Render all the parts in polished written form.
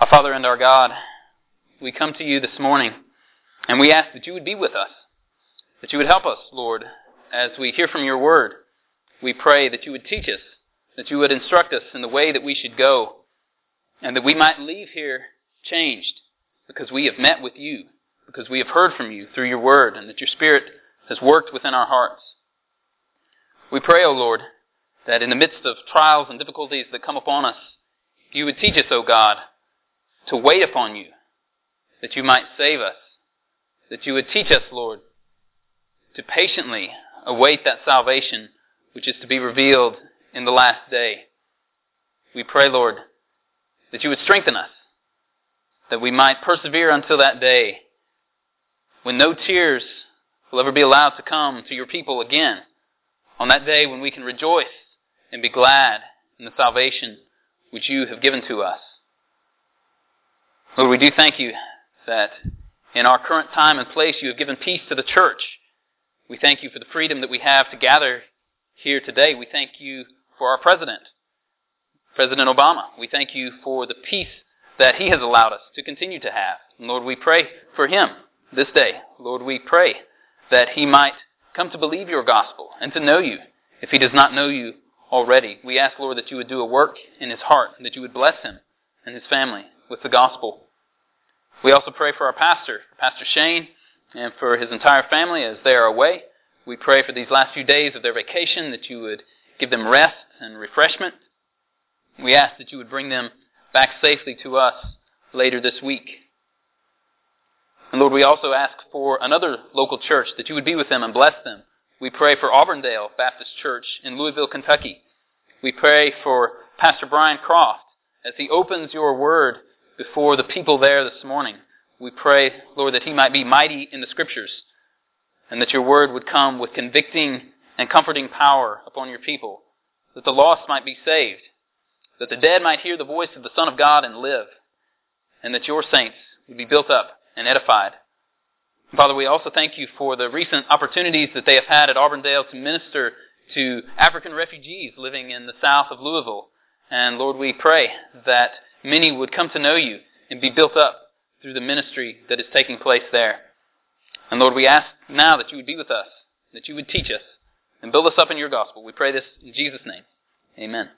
Our Father and our God, we come to you this morning, and we ask that you would be with us, that you would help us, Lord, as we hear from your word. We pray that you would teach us, that you would instruct us in the way that we should go, and that we might leave here changed because we have met with you, because we have heard from you through your word, and that your Spirit has worked within our hearts. We pray, O Lord, that in the midst of trials and difficulties that come upon us, you would teach us, O God, to wait upon you, that you might save us, that you would teach us, Lord, to patiently await that salvation which is to be revealed in the last day. We pray, Lord, that you would strengthen us, that we might persevere until that day when no tears will ever be allowed to come to your people again, on that day when we can rejoice and be glad in the salvation which you have given to us. Lord, we do thank you that in our current time and place you have given peace to the church. We thank you for the freedom that we have to gather here today. We thank you for our President, President Obama. We thank you for the peace that he has allowed us to continue to have. And Lord, we pray for him this day. Lord, we pray that he might come to believe your gospel and to know you if he does not know you already. We ask, Lord, that you would do a work in his heart, and that you would bless him and his family with the gospel. We also pray for our pastor, Pastor Shane, and for his entire family as they are away. We pray for these last few days of their vacation that you would give them rest and refreshment. We ask that you would bring them back safely to us later this week. And Lord, we also ask for another local church, that you would be with them and bless them. We pray for Auburndale Baptist Church in Louisville, Kentucky. We pray for Pastor Brian Croft as he opens your word before the people there this morning. We pray, Lord, that he might be mighty in the Scriptures, and that your word would come with convicting and comforting power upon your people, that the lost might be saved, that the dead might hear the voice of the Son of God and live, and that your saints would be built up and edified. Father, we also thank you for the recent opportunities that they have had at Auburndale to minister to African refugees living in the south of Louisville. And Lord, we pray that many would come to know you and be built up through the ministry that is taking place there. And Lord, we ask now that you would be with us, that you would teach us and build us up in your gospel. We pray this in Jesus' name. Amen.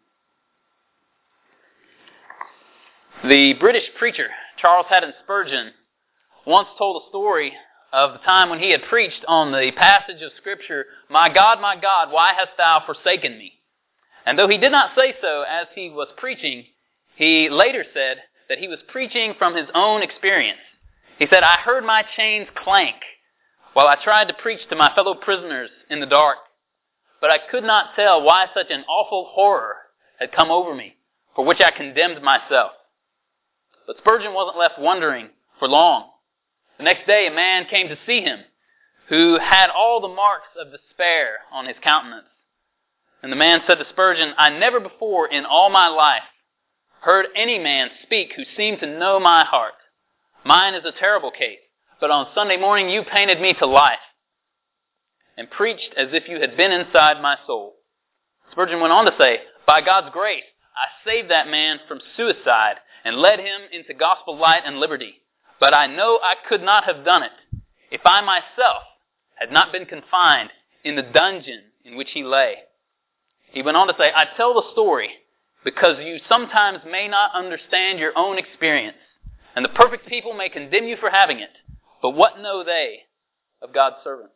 The British preacher, Charles Haddon Spurgeon, once told a story of the time when he had preached on the passage of Scripture, my God, why hast thou forsaken me?" And though he did not say so as he was preaching, he later said that he was preaching from his own experience. He said, "I heard my chains clank while I tried to preach to my fellow prisoners in the dark, but I could not tell why such an awful horror had come over me, for which I condemned myself." But Spurgeon wasn't left wondering for long. The next day, a man came to see him who had all the marks of despair on his countenance. And the man said to Spurgeon, "I never before in all my life heard any man speak who seemed to know my heart. Mine is a terrible case, but on Sunday morning you painted me to life and preached as if you had been inside my soul." Spurgeon went on to say, "By God's grace, I saved that man from suicide and led him into gospel light and liberty. But I know I could not have done it if I myself had not been confined in the dungeon in which he lay." He went on to say, "I tell the story because you sometimes may not understand your own experience, and the perfect people may condemn you for having it, but what know they of God's servants?"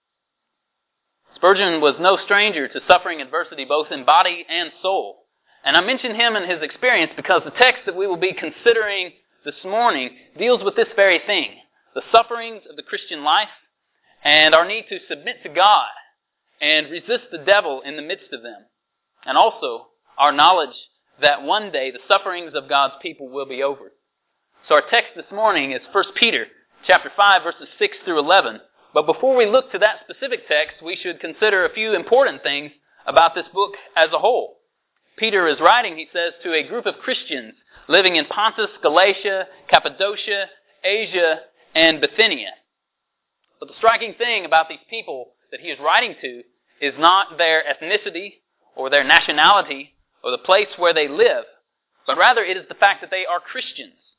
Spurgeon was no stranger to suffering adversity both in body and soul. And I mention him and his experience because the text that we will be considering this morning deals with this very thing, the sufferings of the Christian life and our need to submit to God and resist the devil in the midst of them. And also our knowledge that one day the sufferings of God's people will be over. So our text this morning is 1 Peter chapter 5, verses 6 through 11. But before we look to that specific text, we should consider a few important things about this book as a whole. Peter is writing, he says, to a group of Christians living in Pontus, Galatia, Cappadocia, Asia, and Bithynia. But the striking thing about these people that he is writing to is not their ethnicity or their nationality or the place where they live, but rather it is the fact that they are Christians.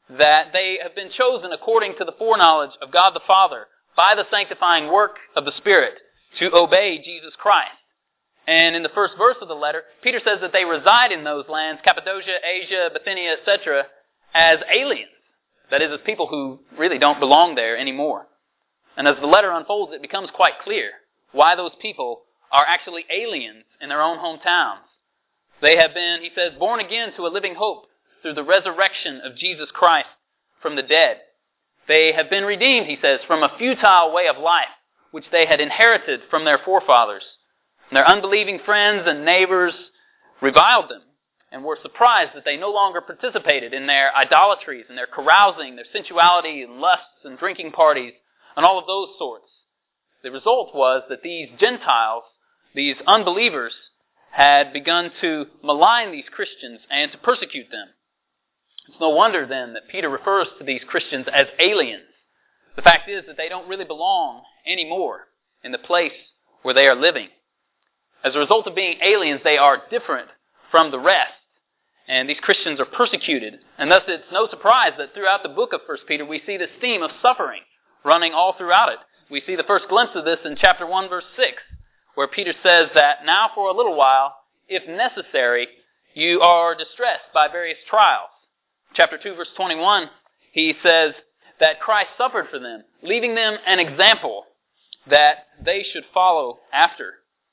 that they have been chosen according to the foreknowledge of God the Father by the sanctifying work of the Spirit to obey Jesus Christ. And in the first verse of the letter, Peter says that they reside in those lands, Cappadocia, Asia, Bithynia, etc., as aliens. That is, as people who really don't belong there anymore. And as the letter unfolds, it becomes quite clear why those people are actually aliens in their own hometowns. They have been, he says, born again to a living hope through the resurrection of Jesus Christ from the dead. They have been redeemed, he says, from a futile way of life, which they had inherited from their forefathers. And their unbelieving friends and neighbors reviled them and were surprised that they no longer participated in their idolatries and their carousing, their sensuality and lusts and drinking parties and all of those sorts. The result was that these Gentiles, these unbelievers, had begun to malign these Christians and to persecute them. It's no wonder then that Peter refers to these Christians as aliens. The fact is that they don't really belong anymore in the place where they are living. As a result of being aliens, they are different from the rest. And these Christians are persecuted. And thus it's no surprise that throughout the book of 1 Peter we see this theme of suffering running all throughout it. We see the first glimpse of this in chapter 1, verse 6, where Peter says that now for a little while, if necessary, you are distressed by various trials. Chapter 2, verse 21, he says that Christ suffered for them, leaving them an example that they should follow after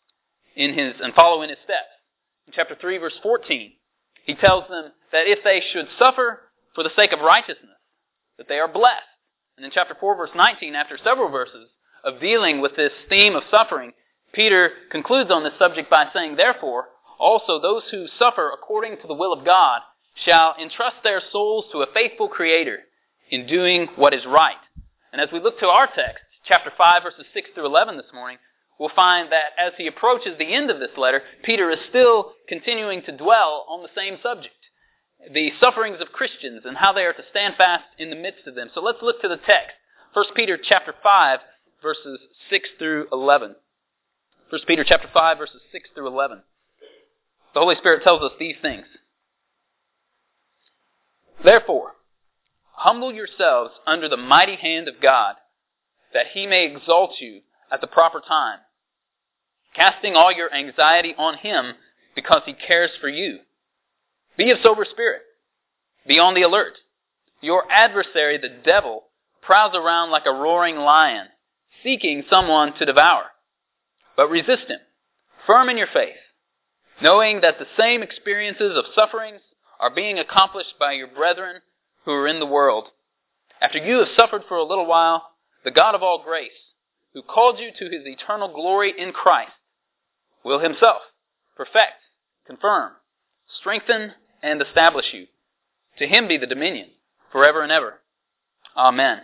and follow in his steps. In chapter 3, verse 14, he tells them that if they should suffer for the sake of righteousness, that they are blessed. And in chapter 4, verse 19, after several verses of dealing with this theme of suffering, Peter concludes on this subject by saying, therefore, also those who suffer according to the will of God shall entrust their souls to a faithful Creator in doing what is right. And as we look to our text, chapter 5, verses 6 through 11 this morning, we'll find that as he approaches the end of this letter, Peter is still continuing to dwell on the same subject, the sufferings of Christians and how they are to stand fast in the midst of them. So let's look to the text. 1 Peter chapter 5, verses 6 through 11. 1 Peter chapter 5, verses 6 through 11. The Holy Spirit tells us these things. Therefore, humble yourselves under the mighty hand of God, that he may exalt you at the proper time, casting all your anxiety on him because he cares for you. Be of sober spirit. Be on the alert. Your adversary, the devil, prowls around like a roaring lion, seeking someone to devour. But resist him, firm in your faith, knowing that the same experiences of sufferings are being accomplished by your brethren who are in the world. After you have suffered for a little while, the God of all grace, who called you to his eternal glory in Christ, will himself perfect, confirm, strengthen, and establish you. To him be the dominion forever and ever. Amen.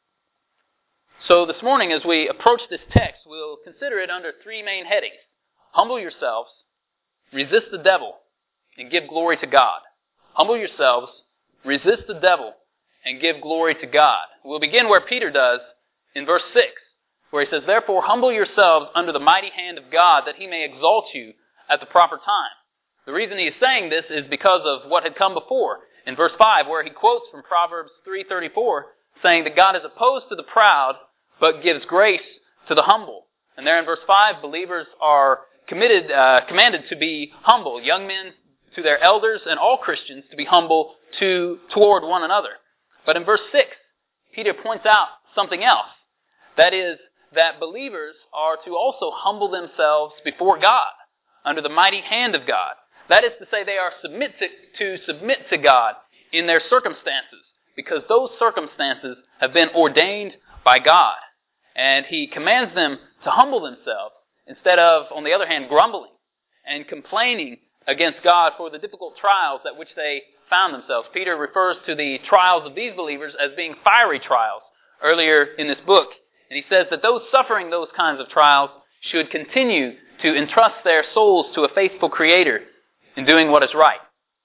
So this morning, as we approach this text, we'll consider it under three main headings. Humble yourselves, resist the devil, and give glory to God. Humble yourselves, resist the devil, and give glory to God. We'll begin where Peter does in verse 6, where he says, therefore humble yourselves under the mighty hand of God, that he may exalt you at the proper time. The reason he is saying this is because of what had come before in verse 5, where he quotes from Proverbs 3:34, saying that God is opposed to the proud, but gives grace to the humble. And there in verse 5, believers are commanded to be humble, young men to their elders, and all Christians to be humble toward one another. But in verse 6, Peter points out something else. That is, that believers are to also humble themselves before God, under the mighty hand of God. That is to say, they are to submit to God in their circumstances, because those circumstances have been ordained by God. And he commands them to humble themselves instead of, on the other hand, grumbling and complaining against God for the difficult trials at which they found themselves. Peter refers to the trials of these believers as being fiery trials earlier in this book. And he says that those suffering those kinds of trials should continue to entrust their souls to a faithful Creator in doing what is right.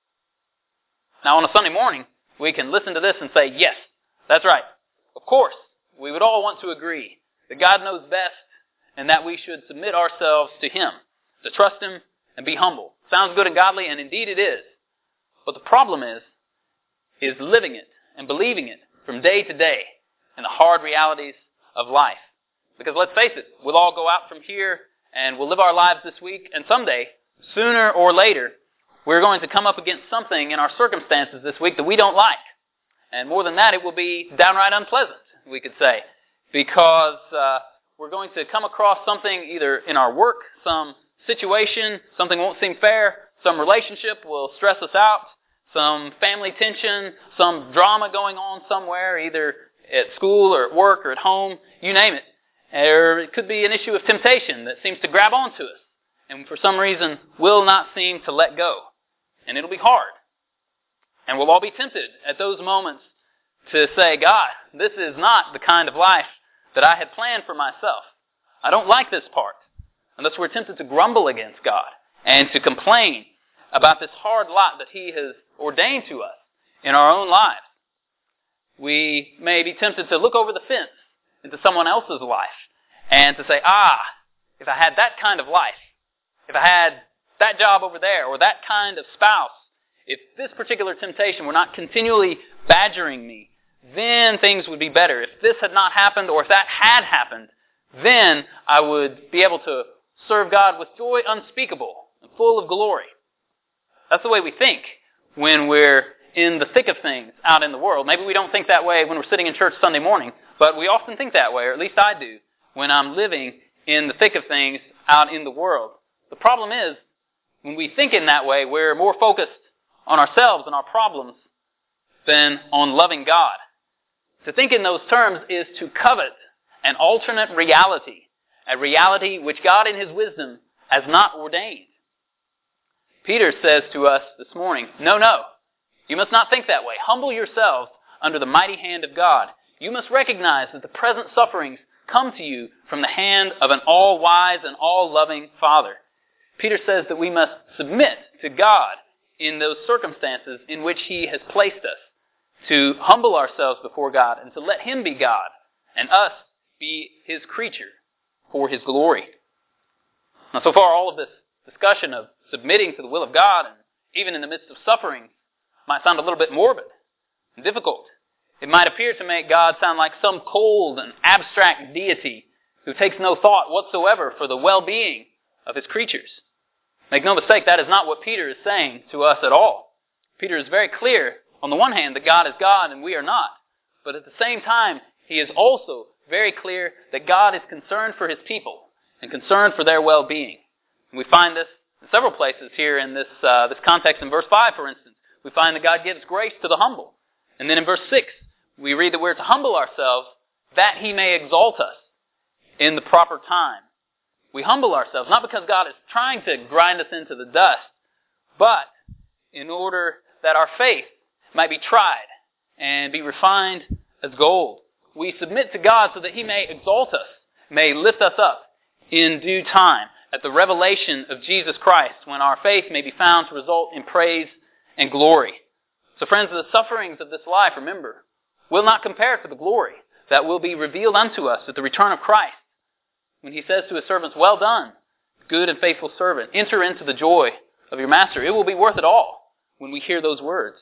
Now on a Sunday morning, we can listen to this and say, yes, that's right. Of course, we would all want to agree that God knows best and that we should submit ourselves to Him, to trust Him and be humble. Sounds good and godly, and indeed it is. But the problem is living it and believing it from day to day in the hard realities of life. Because let's face it, we'll all go out from here and we'll live our lives this week, and someday, sooner or later, we're going to come up against something in our circumstances this week that we don't like. And more than that, it will be downright unpleasant, we could say, because we're going to come across something either in our work, some situation, something won't seem fair, some relationship will stress us out, some family tension, some drama going on somewhere, either at school or at work or at home, you name it. Or it could be an issue of temptation that seems to grab onto us and for some reason will not seem to let go. And it'll be hard. And we'll all be tempted at those moments to say, God, this is not the kind of life that I had planned for myself. I don't like this part. And thus we're tempted to grumble against God and to complain about this hard lot that He has ordained to us in our own lives. We may be tempted to look over the fence into someone else's life and to say, if I had that kind of life, if I had that job over there or that kind of spouse, if this particular temptation were not continually badgering me, then things would be better. If this had not happened or if that had happened, then I would be able to serve God with joy unspeakable and full of glory. That's the way we think when we're in the thick of things out in the world. Maybe we don't think that way when we're sitting in church Sunday morning, but we often think that way, or at least I do, when I'm living in the thick of things out in the world. The problem is, when we think in that way, we're more focused on ourselves and our problems than on loving God. To think in those terms is to covet an alternate reality, a reality which God in His wisdom has not ordained. Peter says to us this morning, no, you must not think that way. Humble yourselves under the mighty hand of God. You must recognize that the present sufferings come to you from the hand of an all-wise and all-loving Father. Peter says that we must submit to God in those circumstances in which He has placed us, to humble ourselves before God and to let Him be God and us be His creature for His glory. Now, so far, all of this discussion of submitting to the will of God, and even in the midst of suffering, might sound a little bit morbid and difficult. It might appear to make God sound like some cold and abstract deity who takes no thought whatsoever for the well-being of His creatures. Make no mistake, that is not what Peter is saying to us at all. Peter is very clear, on the one hand, that God is God and we are not. But at the same time, he is also very clear that God is concerned for His people and concerned for their well-being. And we find this in several places here in this context. In verse 5, for instance, we find that God gives grace to the humble. And then in verse 6, we read that we're to humble ourselves that He may exalt us in the proper time. We humble ourselves, not because God is trying to grind us into the dust, but in order that our faith might be tried and be refined as gold. We submit to God so that He may exalt us, may lift us up in due time at the revelation of Jesus Christ, when our faith may be found to result in praise and glory. So friends, the sufferings of this life, remember, will not compare to the glory that will be revealed unto us at the return of Christ, when He says to His servants, well done, good and faithful servant, enter into the joy of your master. It will be worth it all when we hear those words.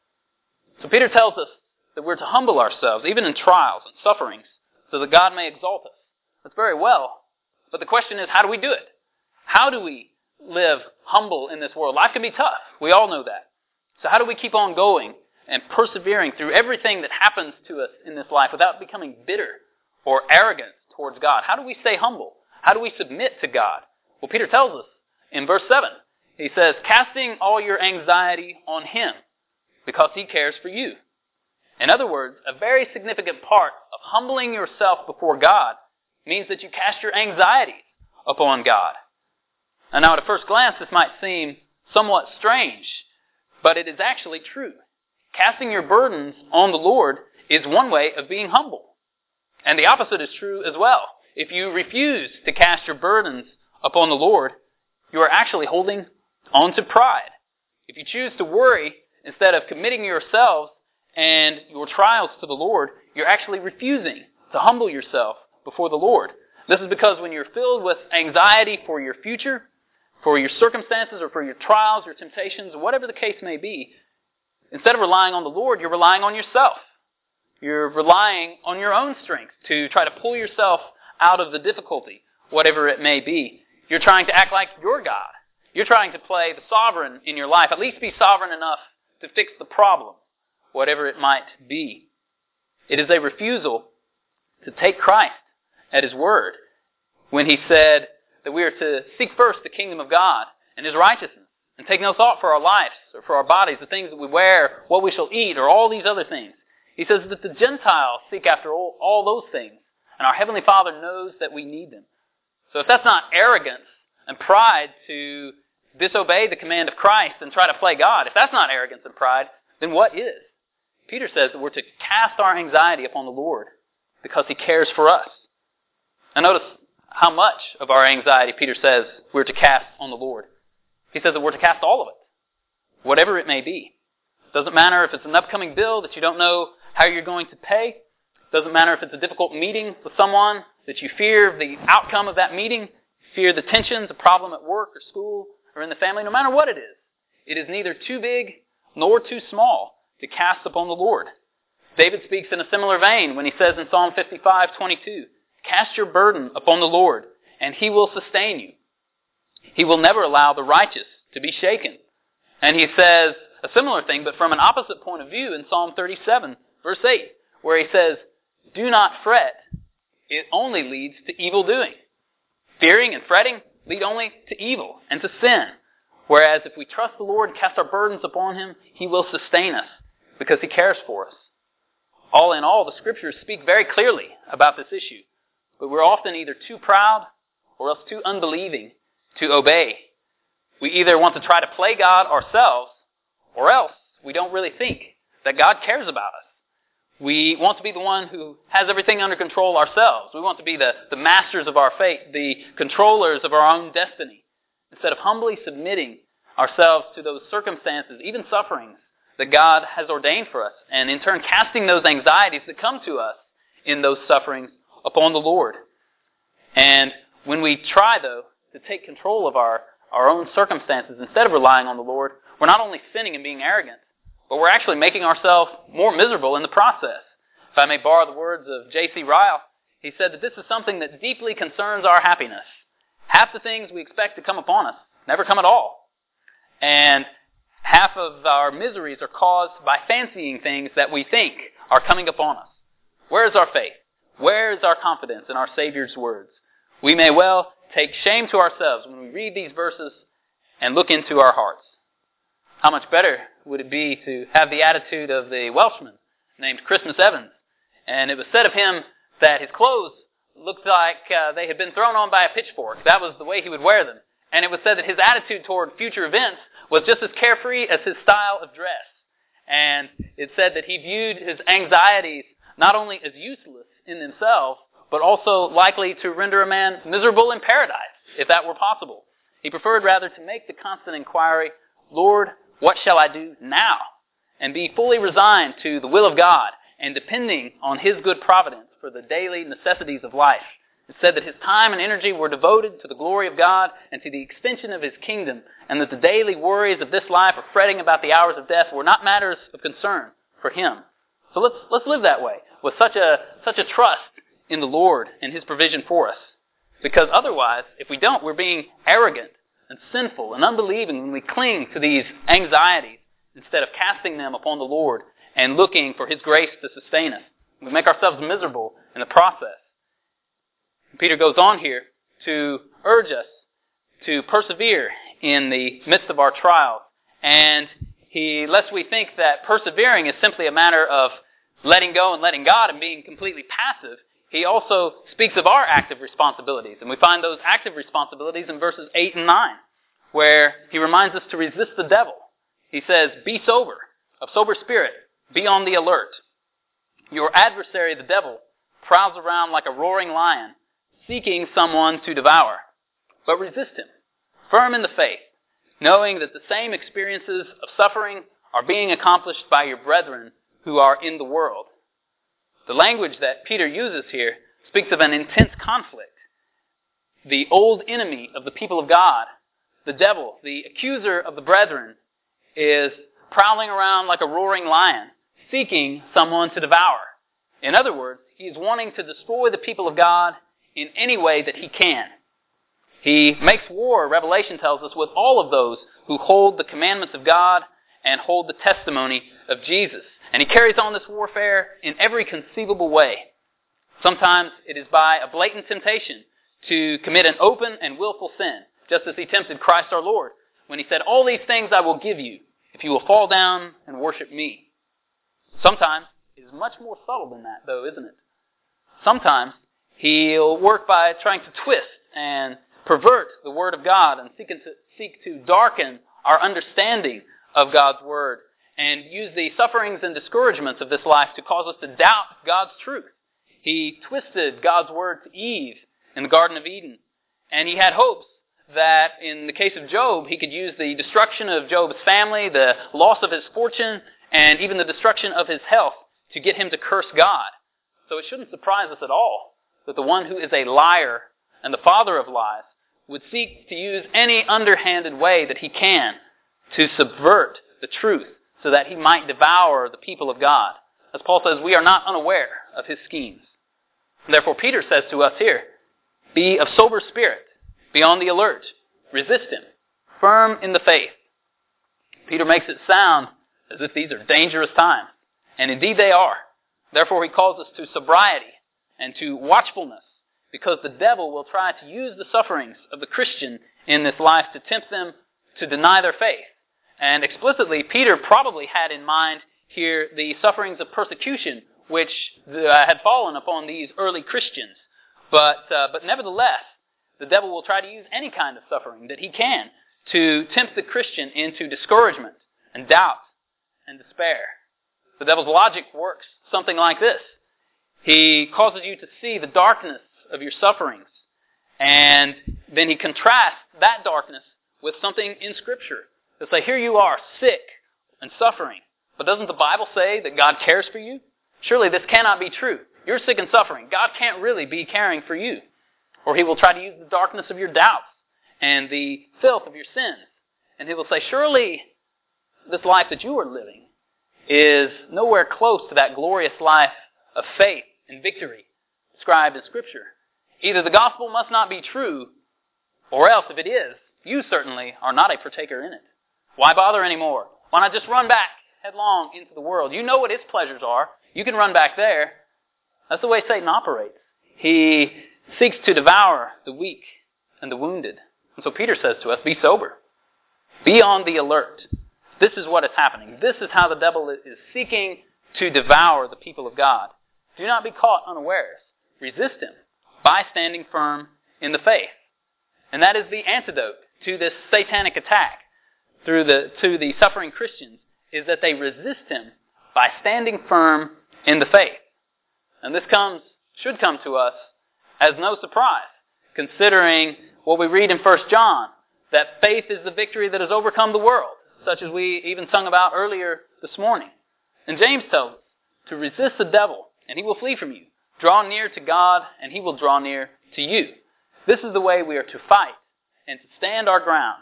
So Peter tells us that we're to humble ourselves, even in trials and sufferings, so that God may exalt us. That's very well. But the question is, how do we do it? How do we live humble in this world? Life can be tough. We all know that. So how do we keep on going and persevering through everything that happens to us in this life without becoming bitter or arrogant towards God? How do we stay humble? How do we submit to God? Well, Peter tells us in verse 7. He says, casting all your anxiety on Him, because He cares for you. In other words, a very significant part of humbling yourself before God means that you cast your anxieties upon God. And now at a first glance, this might seem somewhat strange, but it is actually true. Casting your burdens on the Lord is one way of being humble. And the opposite is true as well. If you refuse to cast your burdens upon the Lord, you are actually holding on to pride. If you choose to worry instead of committing yourselves and your trials to the Lord, you're actually refusing to humble yourself before the Lord. This is because when you're filled with anxiety for your future, for your circumstances, or for your trials, your temptations, whatever the case may be, instead of relying on the Lord, you're relying on yourself. You're relying on your own strength to try to pull yourself out of the difficulty, whatever it may be. You're trying to act like you're God. You're trying to play the sovereign in your life, at least be sovereign enough to fix the problem, whatever it might be. It is a refusal to take Christ at His word when He said that we are to seek first the kingdom of God and His righteousness and take no thought for our lives or for our bodies, the things that we wear, what we shall eat, or all these other things. He says that the Gentiles seek after all those things, and our Heavenly Father knows that we need them. So if that's not arrogance and pride to disobey the command of Christ and try to play God, if that's not arrogance and pride, then what is? Peter says that we're to cast our anxiety upon the Lord because He cares for us. Now notice how much of our anxiety Peter says we're to cast on the Lord. He says that we're to cast all of it, whatever it may be. Doesn't matter if it's an upcoming bill that you don't know how you're going to pay. Doesn't matter if it's a difficult meeting with someone that you fear the outcome of that meeting, fear the tensions, a problem at work or school or in the family. No matter what it is neither too big nor too small to cast upon the Lord. David speaks in a similar vein when he says in Psalm 55:22, "Cast your burden upon the Lord, and He will sustain you. He will never allow the righteous to be shaken." And he says a similar thing, but from an opposite point of view in Psalm 37, verse 8, where he says, "Do not fret, it only leads to evil doing." Fearing and fretting lead only to evil and to sin. Whereas if we trust the Lord and cast our burdens upon Him, He will sustain us because He cares for us. All in all, the Scriptures speak very clearly about this issue. But we're often either too proud or else too unbelieving to obey. We either want to try to play God ourselves, or else we don't really think that God cares about us. We want to be the one who has everything under control ourselves. We want to be the masters of our fate, the controllers of our own destiny, instead of humbly submitting ourselves to those circumstances, even sufferings, that God has ordained for us, and in turn casting those anxieties that come to us in those sufferings upon the Lord. And when we try, though, to take control of our own circumstances instead of relying on the Lord, we're not only sinning and being arrogant, but we're actually making ourselves more miserable in the process. If I may borrow the words of J.C. Ryle, he said that this is something that deeply concerns our happiness. Half the things we expect to come upon us never come at all. And half of our miseries are caused by fancying things that we think are coming upon us. Where is our faith? Where is our confidence in our Savior's words? We may well take shame to ourselves when we read these verses and look into our hearts. How much better would it be to have the attitude of the Welshman named Christmas Evans? And it was said of him that his clothes looked like they had been thrown on by a pitchfork. That was the way he would wear them. And it was said that his attitude toward future events was just as carefree as his style of dress. And it said that he viewed his anxieties not only as useless in themselves, but also likely to render a man miserable in paradise, if that were possible. He preferred rather to make the constant inquiry, "Lord, what shall I do now?" and be fully resigned to the will of God and depending on His good providence for the daily necessities of life. It said that his time and energy were devoted to the glory of God and to the extension of His kingdom, and that the daily worries of this life or fretting about the hours of death were not matters of concern for him. So let's live that way, with such a trust in the Lord and His provision for us. Because otherwise, if we don't, we're being arrogant and sinful and unbelieving when we cling to these anxieties instead of casting them upon the Lord and looking for His grace to sustain us. We make ourselves miserable in the process. Peter goes on here to urge us to persevere in the midst of our trials. And lest we think that persevering is simply a matter of letting go and letting God and being completely passive, he also speaks of our active responsibilities. And we find those active responsibilities in verses 8 and 9, where he reminds us to resist the devil. He says, "Be sober, of sober spirit, be on the alert. Your adversary, the devil, prowls around like a roaring lion, seeking someone to devour. But resist him, firm in the faith, knowing that the same experiences of suffering are being accomplished by your brethren who are in the world." The language that Peter uses here speaks of an intense conflict. The old enemy of the people of God, the devil, the accuser of the brethren, is prowling around like a roaring lion, seeking someone to devour. In other words, he is wanting to destroy the people of God in any way that he can. He makes war, Revelation tells us, with all of those who hold the commandments of God and hold the testimony of Jesus. And he carries on this warfare in every conceivable way. Sometimes it is by a blatant temptation to commit an open and willful sin, just as he tempted Christ our Lord when he said, "All these things I will give you if you will fall down and worship me." Sometimes it is much more subtle than that, though, isn't it? Sometimes he'll work by trying to twist and pervert the Word of God and seek to darken our understanding of God's Word and use the sufferings and discouragements of this life to cause us to doubt God's truth. He twisted God's Word to Eve in the Garden of Eden, and he had hopes that in the case of Job, he could use the destruction of Job's family, the loss of his fortune, and even the destruction of his health to get him to curse God. So it shouldn't surprise us at all that the one who is a liar and the father of lies would seek to use any underhanded way that he can to subvert the truth so that he might devour the people of God. As Paul says, we are not unaware of his schemes. Therefore, Peter says to us here, be of sober spirit, be on the alert, resist him, firm in the faith. Peter makes it sound as if these are dangerous times, and indeed they are. Therefore, he calls us to sobriety and to watchfulness, because the devil will try to use the sufferings of the Christian in this life to tempt them to deny their faith. And explicitly, Peter probably had in mind here the sufferings of persecution which had fallen upon these early Christians. But nevertheless, the devil will try to use any kind of suffering that he can to tempt the Christian into discouragement and doubt and despair. The devil's logic works something like this. He causes you to see the darkness of your sufferings, and then he contrasts that darkness with something in Scripture. He'll say, here you are, sick and suffering, but doesn't the Bible say that God cares for you? Surely this cannot be true. You're sick and suffering. God can't really be caring for you. Or he will try to use the darkness of your doubts and the filth of your sins. And he will say, surely this life that you are living is nowhere close to that glorious life of faith and victory described in Scripture. Either the gospel must not be true, or else if it is, you certainly are not a partaker in it. Why bother anymore? Why not just run back headlong into the world? You know what its pleasures are. You can run back there. That's the way Satan operates. He seeks to devour the weak and the wounded. And so Peter says to us, be sober. Be on the alert. This is what is happening. This is how the devil is seeking to devour the people of God. Do not be caught unawares. Resist him by standing firm in the faith. And that is the antidote to this satanic attack to the suffering Christians, is that they resist him by standing firm in the faith. And this should come to us as no surprise, considering what we read in 1 John, that faith is the victory that has overcome the world, such as we even sung about earlier this morning. And James tells us to resist the devil, and he will flee from you. Draw near to God, and he will draw near to you. This is the way we are to fight and to stand our ground.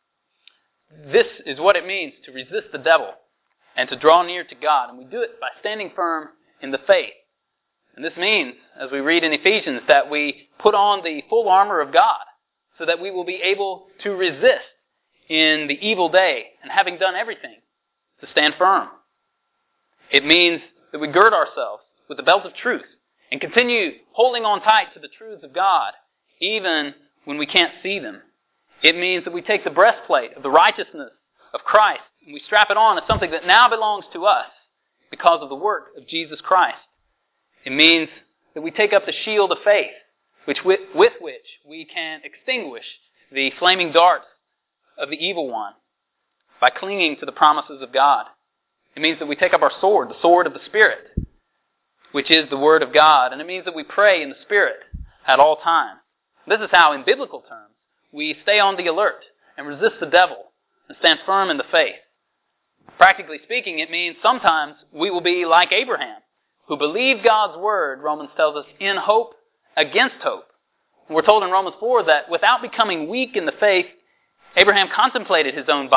This is what it means to resist the devil and to draw near to God. And we do it by standing firm in the faith. And this means, as we read in Ephesians, that we put on the full armor of God so that we will be able to resist in the evil day, and having done everything, to stand firm. It means that we gird ourselves with the belt of truth and continue holding on tight to the truths of God, even when we can't see them. It means that we take the breastplate of the righteousness of Christ and we strap it on as something that now belongs to us because of the work of Jesus Christ. It means that we take up the shield of faith, with which we can extinguish the flaming darts of the evil one by clinging to the promises of God. It means that we take up our sword, the sword of the Spirit, which is the Word of God. And it means that we pray in the Spirit at all times. This is how, in biblical terms, we stay on the alert and resist the devil and stand firm in the faith. Practically speaking, it means sometimes we will be like Abraham, who believed God's Word, Romans tells us, in hope against hope. We're told in Romans 4 that without becoming weak in the faith, Abraham contemplated his own body,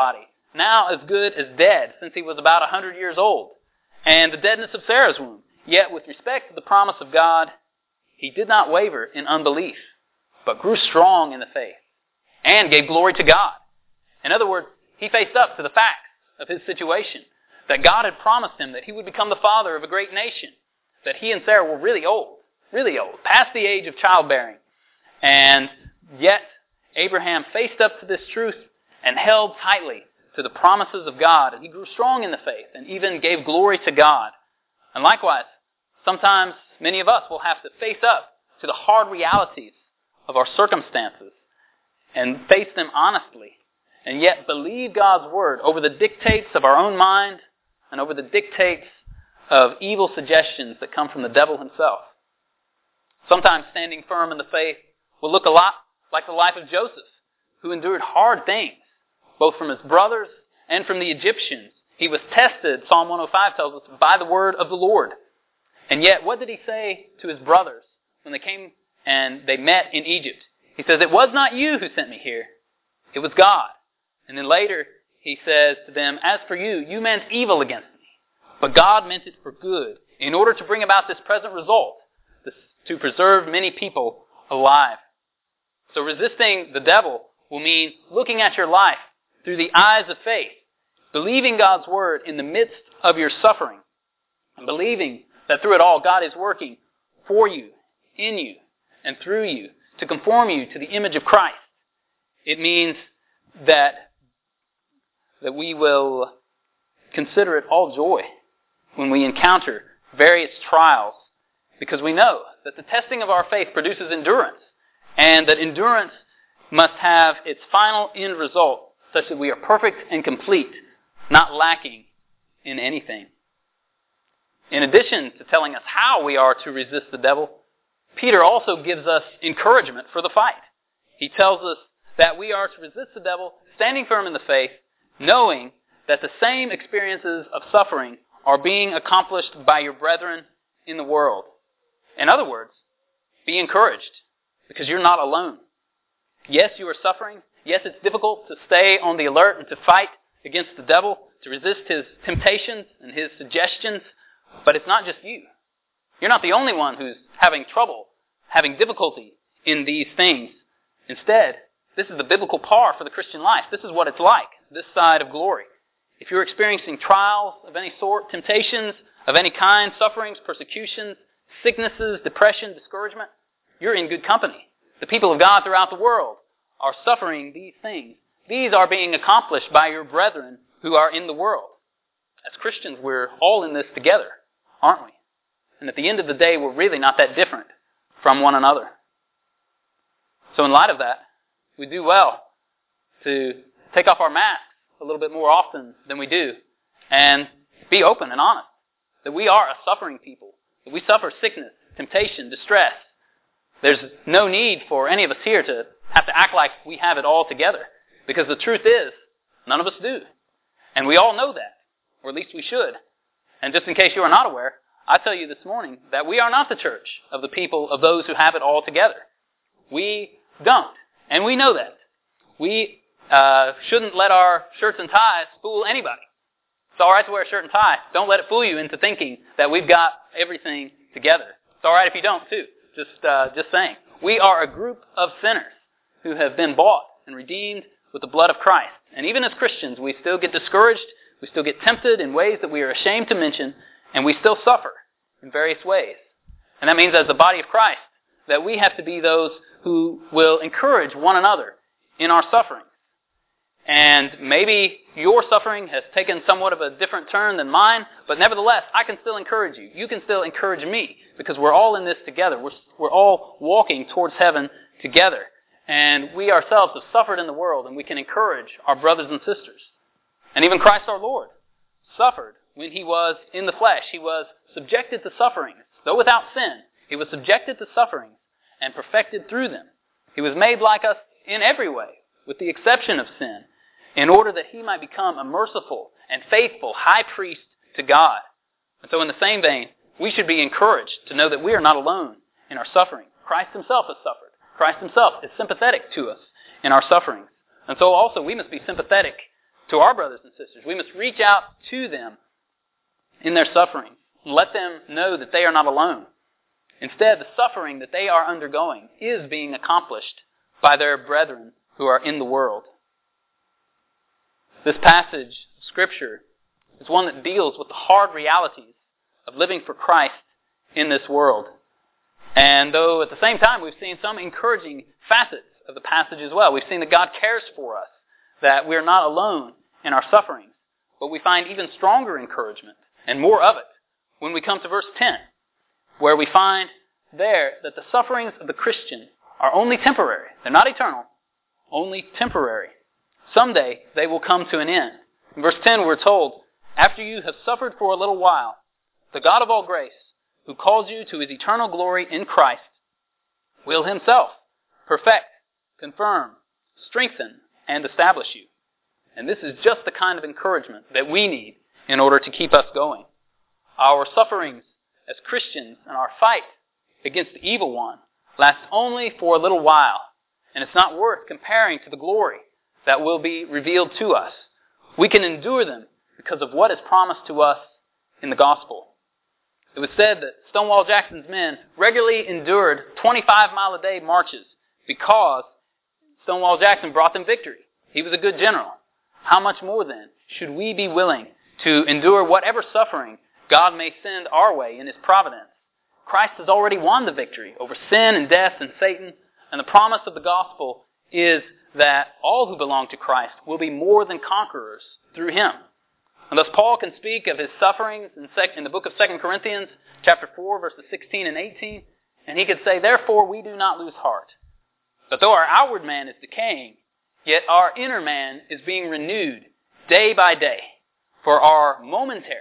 now as good as dead since he was about 100 years old, and the deadness of Sarah's womb. Yet with respect to the promise of God, he did not waver in unbelief, but grew strong in the faith and gave glory to God. In other words, he faced up to the facts of his situation, that God had promised him that he would become the father of a great nation, that he and Sarah were really old, past the age of childbearing. And yet, Abraham faced up to this truth and held tightly to the promises of God, and he grew strong in the faith and even gave glory to God. And likewise, sometimes many of us will have to face up to the hard realities of our circumstances and face them honestly, and yet believe God's word over the dictates of our own mind and over the dictates of evil suggestions that come from the devil himself. Sometimes standing firm in the faith will look a lot like the life of Joseph, who endured hard things, both from his brothers and from the Egyptians. He was tested, Psalm 105 tells us, by the word of the Lord. And yet, what did he say to his brothers when they came and they met in Egypt? He says, "It was not you who sent me here, it was God." And then later, he says to them, "As for you, you meant evil against me, but God meant it for good, in order to bring about this present result, to preserve many people alive." So resisting the devil will mean looking at your life through the eyes of faith, believing God's word in the midst of your suffering, and believing that through it all, God is working for you, in you, and through you to conform you to the image of Christ. It means that we will consider it all joy when we encounter various trials, because we know that the testing of our faith produces endurance, and that endurance must have its final end result such that we are perfect and complete, not lacking in anything. In addition to telling us how we are to resist the devil, Peter also gives us encouragement for the fight. He tells us that we are to resist the devil, standing firm in the faith, knowing that the same experiences of suffering are being accomplished by your brethren in the world. In other words, be encouraged, because you're not alone. Yes, you are suffering. Yes, it's difficult to stay on the alert and to fight against the devil, to resist his temptations and his suggestions, but it's not just you. You're not the only one who's having trouble, having difficulty in these things. Instead, this is the biblical par for the Christian life. This is what it's like, this side of glory. If you're experiencing trials of any sort, temptations of any kind, sufferings, persecutions, sicknesses, depression, discouragement, you're in good company. The people of God throughout the world are suffering these things. These are being accomplished by your brethren who are in the world. As Christians, we're all in this together, aren't we? And at the end of the day, we're really not that different from one another. So in light of that, we do well to take off our masks a little bit more often than we do and be open and honest that we are a suffering people, that we suffer sickness, temptation, distress. There's no need for any of us here to have to act like we have it all together, because the truth is, none of us do. And we all know that, or at least we should. And just in case you are not aware, I tell you this morning that we are not the church of the people of those who have it all together. We don't. And we know that. We shouldn't let our shirts and ties fool anybody. It's all right to wear a shirt and tie. Don't let it fool you into thinking that we've got everything together. It's all right if you don't, too. Just saying. We are a group of sinners who have been bought and redeemed with the blood of Christ. And even as Christians, we still get discouraged. We still get tempted in ways that we are ashamed to mention. And we still suffer in various ways. And that means as the body of Christ, that we have to be those who will encourage one another in our suffering. And maybe your suffering has taken somewhat of a different turn than mine, but nevertheless, I can still encourage you. You can still encourage me, because we're all in this together. We're all walking towards heaven together. And we ourselves have suffered in the world, and we can encourage our brothers and sisters. And even Christ our Lord suffered when he was in the flesh. He was subjected to sufferings, though without sin. He was subjected to sufferings and perfected through them. He was made like us in every way, with the exception of sin, in order that he might become a merciful and faithful high priest to God. And so in the same vein, we should be encouraged to know that we are not alone in our suffering. Christ himself has suffered. Christ himself is sympathetic to us in our sufferings. And so also we must be sympathetic to our brothers and sisters. We must reach out to them in their suffering and let them know that they are not alone. Instead, the suffering that they are undergoing is being accomplished by their brethren who are in the world. This passage of Scripture is one that deals with the hard realities of living for Christ in this world. And though at the same time we've seen some encouraging facets of the passage as well. We've seen that God cares for us, that we're not alone in our sufferings. But we find even stronger encouragement and more of it when we come to verse 10, where we find there that the sufferings of the Christian are only temporary. They're not eternal, only temporary. Someday they will come to an end. In verse 10 we're told, after you have suffered for a little while, the God of all grace, who calls you to his eternal glory in Christ, will himself perfect, confirm, strengthen, and establish you. And this is just the kind of encouragement that we need in order to keep us going. Our sufferings as Christians and our fight against the evil one lasts only for a little while, and it's not worth comparing to the glory that will be revealed to us. We can endure them because of what is promised to us in the gospel. It was said that Stonewall Jackson's men regularly endured 25-mile-a-day marches because Stonewall Jackson brought them victory. He was a good general. How much more then should we be willing to endure whatever suffering God may send our way in his providence? Christ has already won the victory over sin and death and Satan, and the promise of the gospel is that all who belong to Christ will be more than conquerors through him. And thus Paul can speak of his sufferings in the book of 2 Corinthians, chapter 4, verses 16 and 18, and he could say, therefore we do not lose heart. But though our outward man is decaying, yet our inner man is being renewed day by day. For our momentary,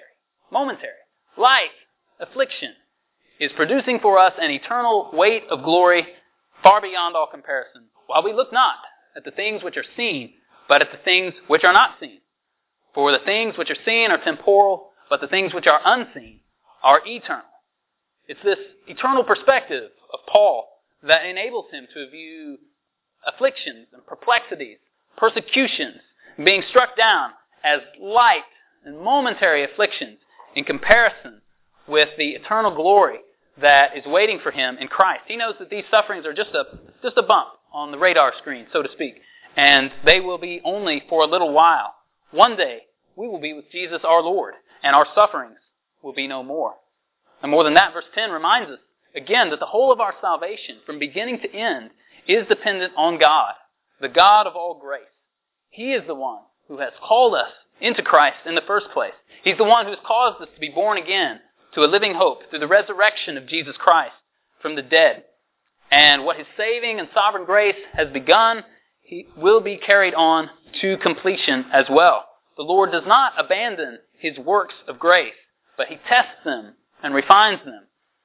light affliction is producing for us an eternal weight of glory far beyond all comparison, while we look not at the things which are seen, but at the things which are not seen. For the things which are seen are temporal, but the things which are unseen are eternal. It's this eternal perspective of Paul that enables him to view afflictions and perplexities, persecutions, being struck down as light and momentary afflictions in comparison with the eternal glory that is waiting for him in Christ. He knows that these sufferings are just a bump on the radar screen, so to speak, and they will be only for a little while. One day, we will be with Jesus our Lord, and our sufferings will be no more. And more than that, verse 10 reminds us again that the whole of our salvation, from beginning to end, is dependent on God, the God of all grace. He is the one who has called us into Christ in the first place. He's the one who has caused us to be born again to a living hope through the resurrection of Jesus Christ from the dead. And what his saving and sovereign grace has begun, he will be carried on to completion as well. The Lord does not abandon his works of grace, but he tests them and refines them.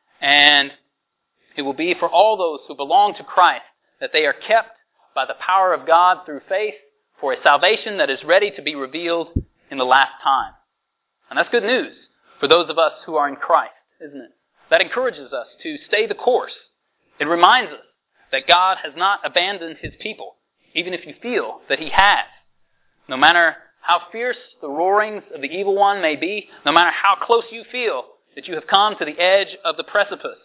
And it will be for all those who belong to Christ that they are kept by the power of God through faith for a salvation that is ready to be revealed in the last time. And that's good news for those of us who are in Christ, isn't it? That encourages us to stay the course. It reminds us that God has not abandoned his people, even if you feel that he has. No matter how fierce the roarings of the evil one may be, no matter how close you feel that you have come to the edge of the precipice,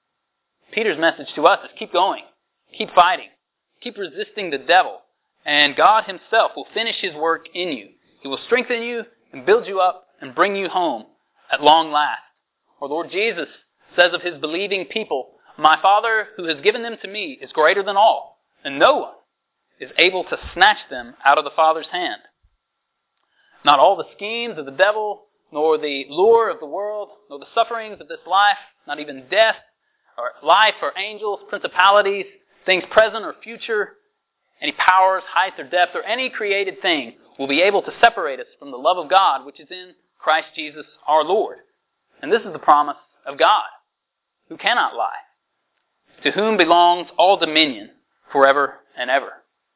Peter's message to us is keep going, keep fighting, keep resisting the devil, and God himself will finish his work in you. He will strengthen you and build you up and bring you home at long last. Our Lord Jesus says of his believing people, my Father who has given them to me is greater than all, and no one is able to snatch them out of the Father's hand. Not all the schemes of the devil, nor the lure of the world, nor the sufferings of this life, not even death, or life, or angels, principalities, things present or future, any powers, height or depth, or any created thing will be able to separate us from the love of God which is in Christ Jesus our Lord. And this is the promise of God, who cannot lie, to whom belongs all dominion forever and ever.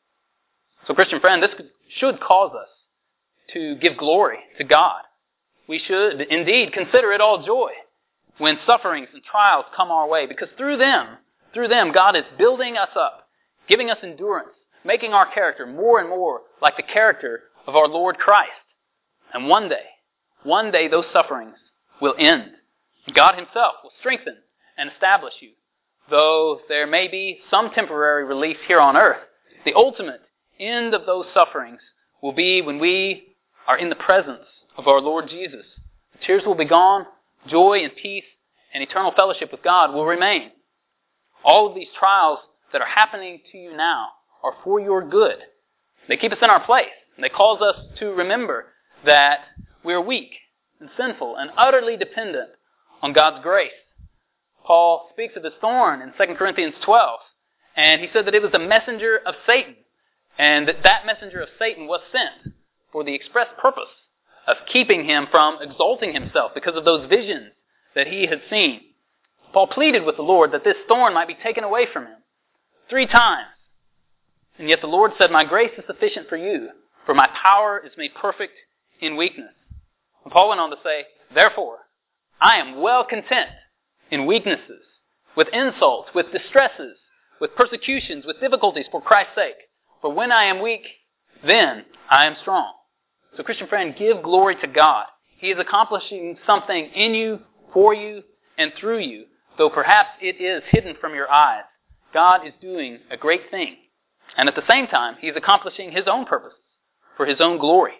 So, Christian friend, this should cause us to give glory to God. We should indeed consider it all joy when sufferings and trials come our way, because through them, God is building us up, giving us endurance, making our character more and more like the character of our Lord Christ. And one day those sufferings will end. God himself will strengthen and establish you. Though there may be some temporary relief here on earth, the ultimate end of those sufferings will be when we are in the presence of our Lord Jesus. The tears will be gone, joy and peace and eternal fellowship with God will remain. All of these trials that are happening to you now are for your good. They keep us in our place. And they cause us to remember that we are weak and sinful and utterly dependent on God's grace. Paul speaks of this thorn in 2 Corinthians 12. And he said that it was the messenger of Satan. And that messenger of Satan was sent for the express purpose of keeping him from exalting himself because of those visions that he had seen. Paul pleaded with the Lord that this thorn might be taken away from him 3 times. And yet the Lord said, "My grace is sufficient for you, for my power is made perfect in weakness." And Paul went on to say, "Therefore, I am well content in weaknesses, with insults, with distresses, with persecutions, with difficulties for Christ's sake. For when I am weak, then I am strong." So Christian friend, give glory to God. He is accomplishing something in you, for you, and through you, though perhaps it is hidden from your eyes. God is doing a great thing. And at the same time, he is accomplishing his own purposes for his own glory.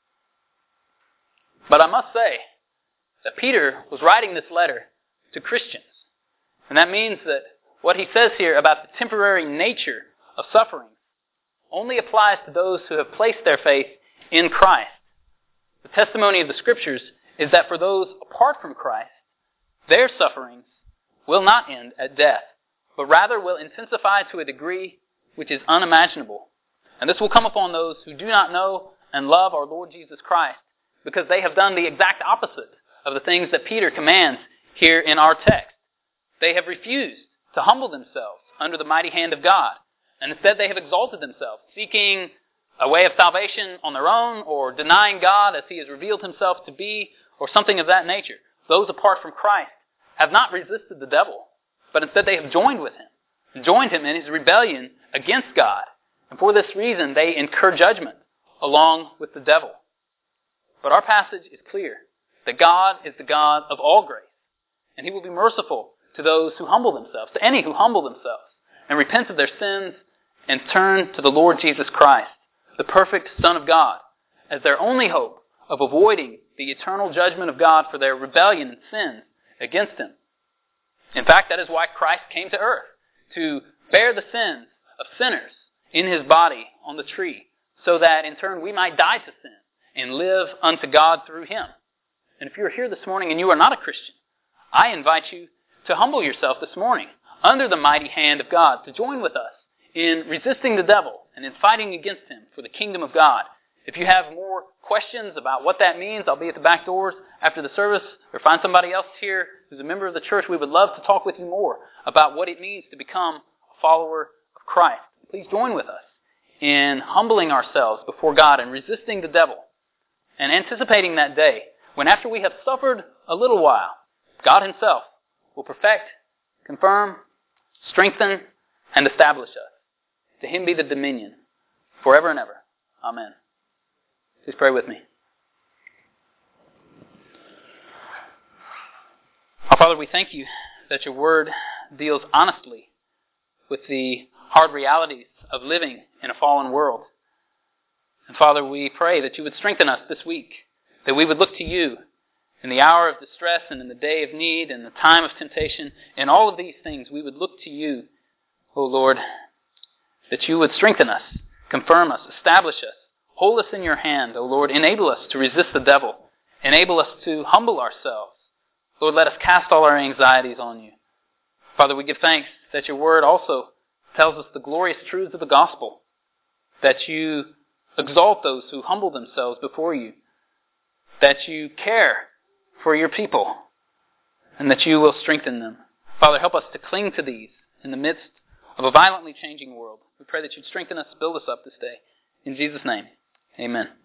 But I must say that Peter was writing this letter to Christians. And that means that what he says here about the temporary nature of suffering only applies to those who have placed their faith in Christ. The testimony of the Scriptures is that for those apart from Christ, their sufferings will not end at death, but rather will intensify to a degree which is unimaginable. And this will come upon those who do not know and love our Lord Jesus Christ, because they have done the exact opposite of the things that Peter commands here in our text. They have refused to humble themselves under the mighty hand of God, and instead they have exalted themselves, seeking a way of salvation on their own, or denying God as he has revealed himself to be, or something of that nature. Those apart from Christ have not resisted the devil, but instead they have joined with him, joined him in his rebellion against God. And for this reason, they incur judgment along with the devil. But our passage is clear that God is the God of all grace, and he will be merciful to those who humble themselves, to any who humble themselves, and repent of their sins and turn to the Lord Jesus Christ, the perfect Son of God, as their only hope of avoiding the eternal judgment of God for their rebellion and sins against him. In fact, that is why Christ came to earth, to bear the sins of sinners in his body on the tree, so that in turn we might die to sin and live unto God through him. And if you're here this morning and you are not a Christian, I invite you to humble yourself this morning under the mighty hand of God, to join with us in resisting the devil and in fighting against him for the kingdom of God. If you have more questions about what that means, I'll be at the back doors after the service, or find somebody else here who's a member of the church. We would love to talk with you more about what it means to become a follower of Christ. Please join with us in humbling ourselves before God and resisting the devil, and anticipating that day when, after we have suffered a little while, God himself will perfect, confirm, strengthen, and establish us. To him be the dominion forever and ever. Amen. Please pray with me. Our Father, we thank you that your word deals honestly with the hard realities of living in a fallen world. And Father, we pray that you would strengthen us this week, that we would look to you in the hour of distress and in the day of need and the time of temptation. In all of these things, we would look to you, O Lord, that you would strengthen us, confirm us, establish us, hold us in your hand, O Lord. Enable us to resist the devil. Enable us to humble ourselves. Lord, let us cast all our anxieties on you. Father, we give thanks that your word also tells us the glorious truths of the gospel, that you exalt those who humble themselves before you, that you care for your people, and that you will strengthen them. Father, help us to cling to these in the midst of a violently changing world. We pray that you'd strengthen us, build us up this day. In Jesus' name, amen.